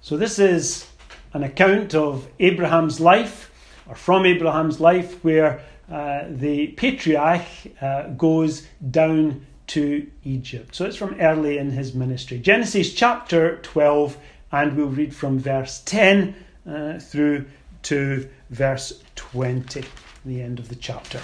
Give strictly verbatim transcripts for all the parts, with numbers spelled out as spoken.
So this is an account of Abraham's life, or from Abraham's life, where uh, the patriarch uh, goes down to Egypt. So it's from early in his ministry. Genesis chapter twelve, and we'll read from verse ten uh, through to verse twenty, the end of the chapter.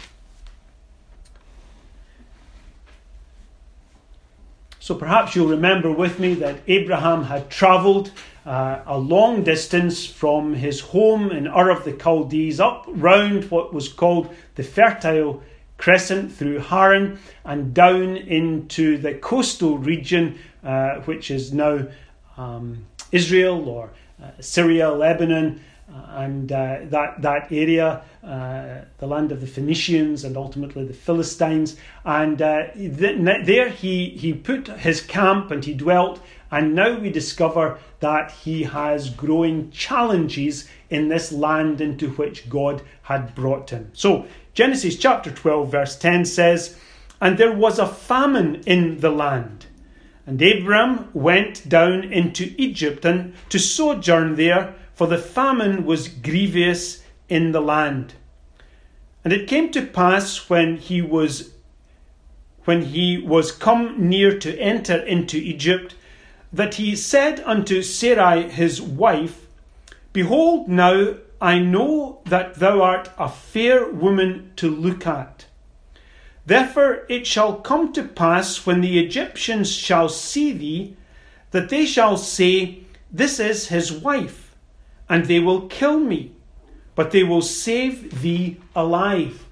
So perhaps you'll remember with me that Abraham had travelled uh, a long distance from his home in Ur of the Chaldees up round what was called the Fertile Crescent through Haran and down into the coastal region, uh, which is now um, Israel or uh, Syria, Lebanon, uh, and uh, that, that area, uh, the land of the Phoenicians and ultimately the Philistines. And uh, th- there he, he put his camp and he dwelt. And now we discover that he has growing challenges in this land into which God had brought him. So Genesis chapter twelve verse ten says, "And there was a famine in the land. And Abram went down into Egypt and to sojourn there, for the famine was grievous in the land. And it came to pass when he was when he was come near to enter into Egypt, that he said unto Sarai his wife, Behold, now I know that thou art a fair woman to look at. Therefore it shall come to pass, when the Egyptians shall see thee, that they shall say, This is his wife, and they will kill me, but they will save thee alive.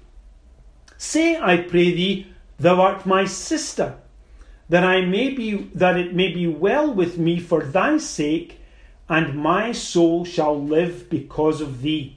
Say, I pray thee, thou art my sister, that I may be that it may be well with me for thy sake, and my soul shall live because of thee.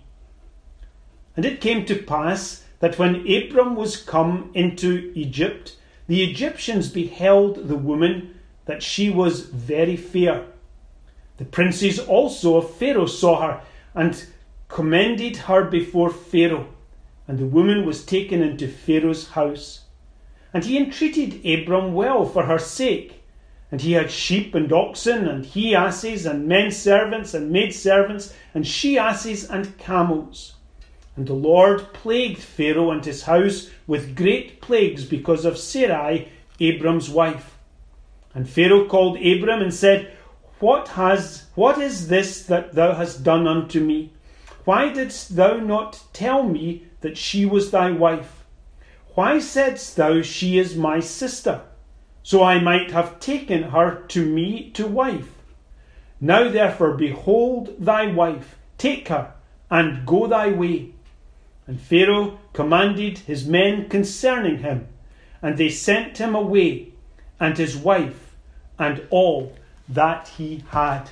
And it came to pass that when Abram was come into Egypt, the Egyptians beheld the woman, that she was very fair. The princes also of Pharaoh saw her, and commended her before Pharaoh. And the woman was taken into Pharaoh's house. And he entreated Abram well for her sake. And he had sheep and oxen, and he asses, and men servants, and maid servants, and she asses, and camels. And the Lord plagued Pharaoh and his house with great plagues because of Sarai, Abram's wife. And Pharaoh called Abram and said, What has what is this that thou hast done unto me? Why didst thou not tell me that she was thy wife? Why saidst thou, She is my sister? So I might have taken her to me to wife. Now therefore behold thy wife, take her, and go thy way. And Pharaoh commanded his men concerning him, and they sent him away, and his wife, and all that he had."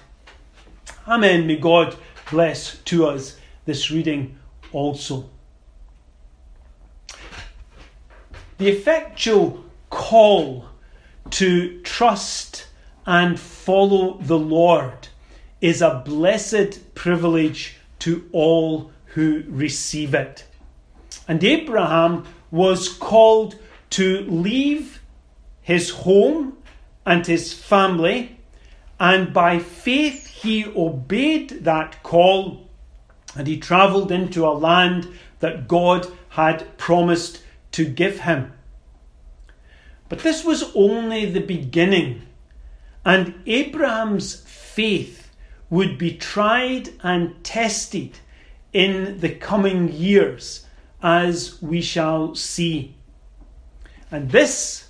Amen. May God bless to us this reading also. The effectual call to trust and follow the Lord is a blessed privilege to all who receive it. And Abraham was called to leave his home and his family, and by faith he obeyed that call, and he travelled into a land that God had promised to give him. But this was only the beginning, and Abraham's faith would be tried and tested in the coming years, as we shall see. And this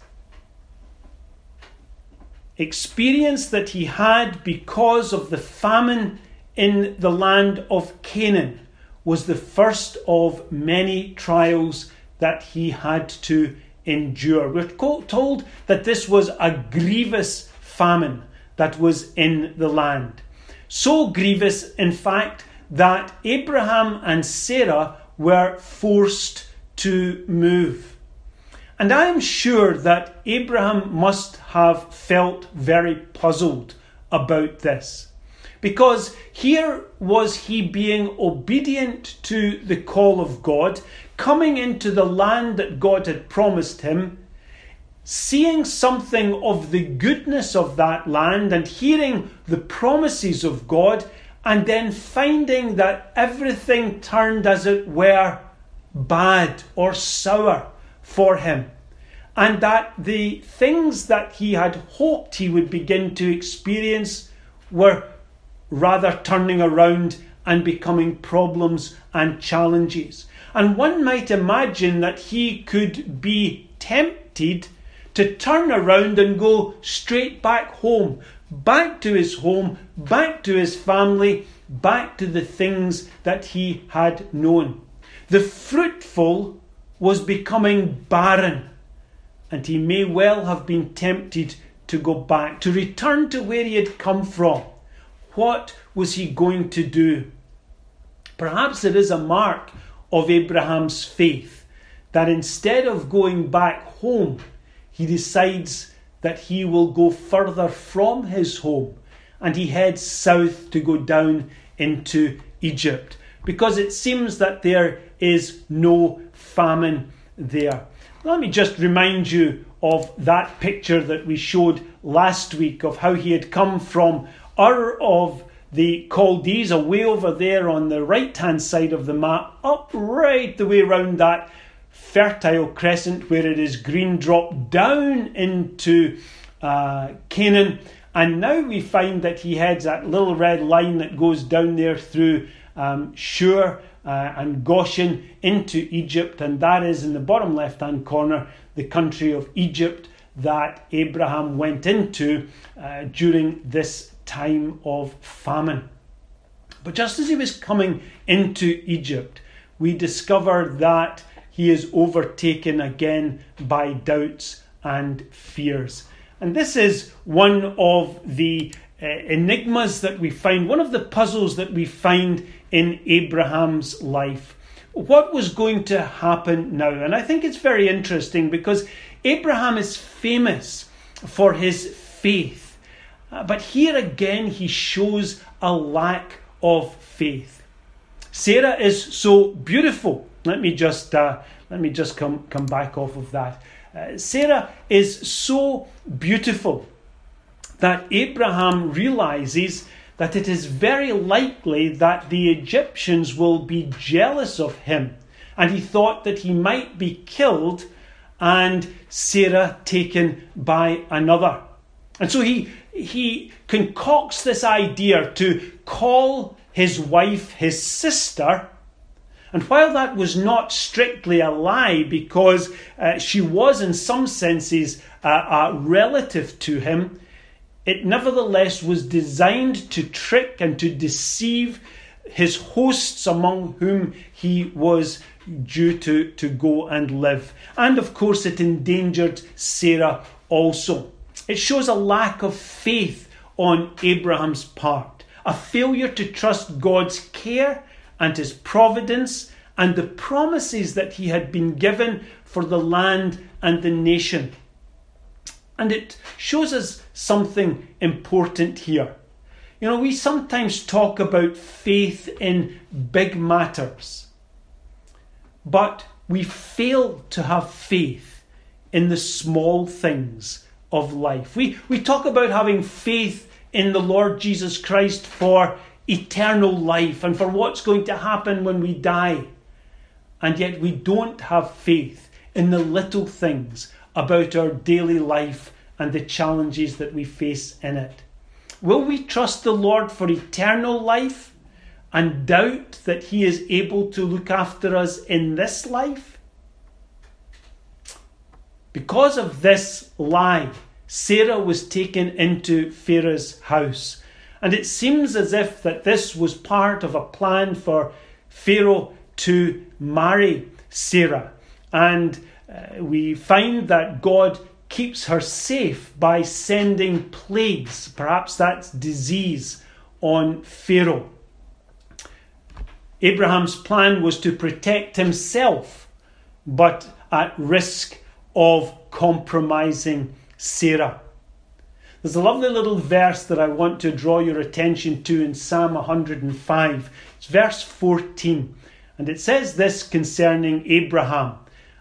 experience that he had because of the famine in the land of Canaan was the first of many trials that he had to endure. We're told that this was a grievous famine that was in the land. So grievous, in fact, that Abraham and Sarah were forced to move. And I am sure that Abraham must have felt very puzzled about this, because here was he being obedient to the call of God, coming into the land that God had promised him, seeing something of the goodness of that land and hearing the promises of God, and then finding that everything turned, as it were, bad or sour for him, and that the things that he had hoped he would begin to experience were rather turning around and becoming problems and challenges. And one might imagine that he could be tempted to turn around and go straight back home, back to his home, back to his family, back to the things that he had known. The fruitful was becoming barren, and he may well have been tempted to go back, to return to where he had come from. What was he going to do? Perhaps it is a mark of Abraham's faith that instead of going back home, he decides that he will go further from his home, and he heads south to go down into Egypt, because it seems that there is no famine there. Let me just remind you of that picture that we showed last week of how he had come from Ur of the Chaldees, away over there on the right-hand side of the map, up right the way around that fertile crescent where it is green, drop down into uh, Canaan. And now we find that he heads that little red line that goes down there through um, Shur uh, and Goshen into Egypt. And that is in the bottom left-hand corner, the country of Egypt that Abraham went into uh, during this time of famine. But just as he was coming into Egypt, we discover that he is overtaken again by doubts and fears. And this is one of the uh, enigmas that we find, one of the puzzles that we find in Abraham's life. What was going to happen now? And I think it's very interesting because Abraham is famous for his faith. Uh, but here again, he shows a lack of faith. Sarah is so beautiful. Let me just uh, let me just come come back off of that. Uh, Sarah is so beautiful that Abraham realizes that it is very likely that the Egyptians will be jealous of him, and he thought that he might be killed and Sarah taken by another. And so he he concocts this idea to call his wife his sister. And while that was not strictly a lie, because uh, she was in some senses a, a relative to him, it nevertheless was designed to trick and to deceive his hosts among whom he was due to, to go and live. And of course it endangered Sarah also. It shows a lack of faith on Abraham's part, a failure to trust God's care and his providence and the promises that he had been given for the land and the nation. And it shows us something important here. You know, we sometimes talk about faith in big matters, but we fail to have faith in the small things of life. We, we talk about having faith in the Lord Jesus Christ for eternal life and for what's going to happen when we die. And yet we don't have faith in the little things about our daily life and the challenges that we face in it. Will we trust the Lord for eternal life and doubt that he is able to look after us in this life? Because of this lie, Sarah was taken into Pharaoh's house. And it seems as if that this was part of a plan for Pharaoh to marry Sarah. And uh, we find that God keeps her safe by sending plagues, perhaps that's disease, on Pharaoh. Abraham's plan was to protect himself, but at risk of compromising Sarah. There's a lovely little verse that I want to draw your attention to in Psalm one hundred five. It's verse fourteen. And it says this concerning Abraham.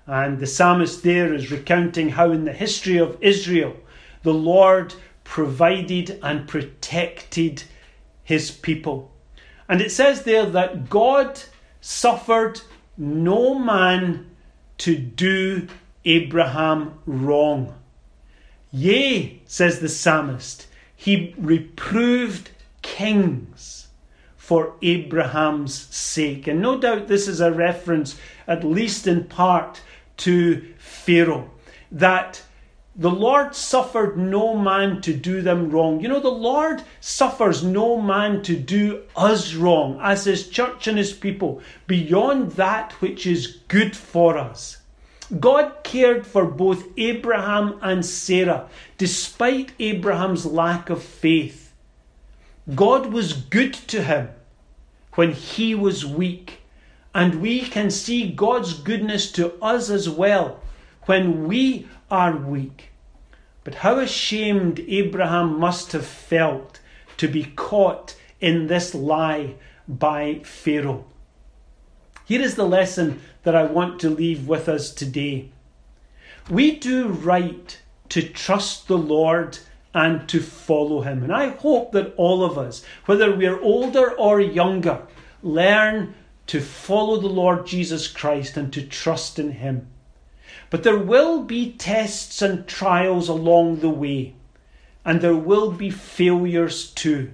And the psalmist there is recounting how in the history of Israel, the Lord provided and protected his people. And it says there that God suffered no man to do Abraham wrong. Yea, says the psalmist, he reproved kings for Abraham's sake. And no doubt this is a reference, at least in part, to Pharaoh, that the Lord suffered no man to do them wrong. You know, the Lord suffers no man to do us wrong as his church and his people, beyond that which is good for us. God cared for both Abraham and Sarah, despite Abraham's lack of faith. God was good to him when he was weak. And we can see God's goodness to us as well when we are weak. But how ashamed Abraham must have felt to be caught in this lie by Pharaoh. Here is the lesson that I want to leave with us today. We do right to trust the Lord and to follow him. And I hope that all of us, whether we're older or younger, learn to follow the Lord Jesus Christ and to trust in him. But there will be tests and trials along the way, and there will be failures too.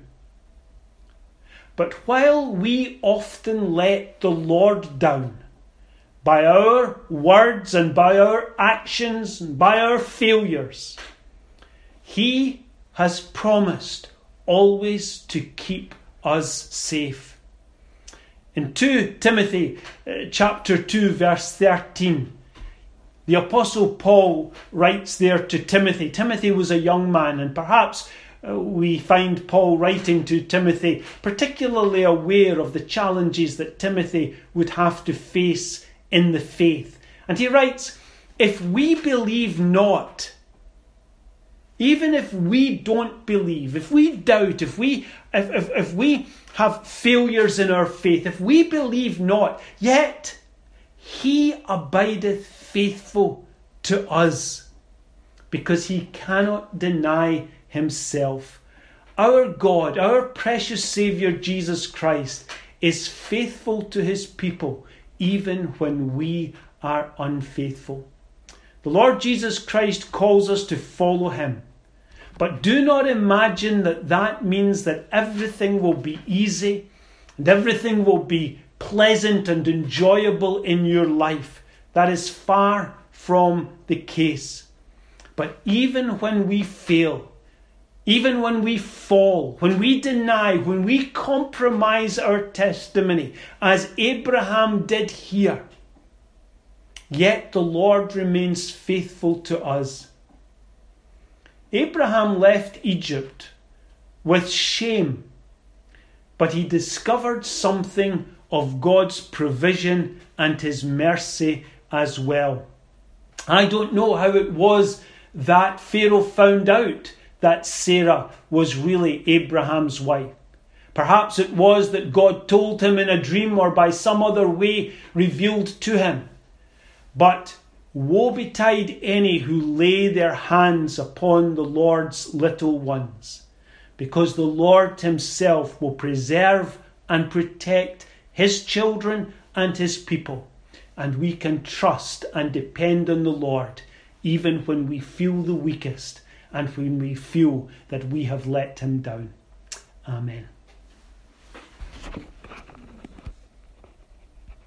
But while we often let the Lord down by our words and by our actions and by our failures, he has promised always to keep us safe. In Second Timothy uh, chapter two verse thirteen, the Apostle Paul writes there to Timothy. Timothy was a young man, and perhaps uh, we find Paul writing to Timothy particularly aware of the challenges that Timothy would have to face in the faith. And he writes, if we believe not, even if we don't believe, if we doubt, if we if, if, if we have failures in our faith, if we believe not, yet he abideth faithful to us, because he cannot deny himself. Our God, our precious Saviour Jesus Christ, is faithful to his people, even when we are unfaithful. The Lord Jesus Christ calls us to follow him. But do not imagine that that means that everything will be easy and everything will be pleasant and enjoyable in your life. That is far from the case. But even when we fail, even when we fall, when we deny, when we compromise our testimony, as Abraham did here, yet the Lord remains faithful to us. Abraham left Egypt with shame, but he discovered something of God's provision and his mercy as well. I don't know how it was that Pharaoh found out that Sarah was really Abraham's wife. Perhaps it was that God told him in a dream or by some other way revealed to him. But woe betide any who lay their hands upon the Lord's little ones, because the Lord himself will preserve and protect his children and his people, and we can trust and depend on the Lord even when we feel the weakest and when we feel that we have let him down. Amen.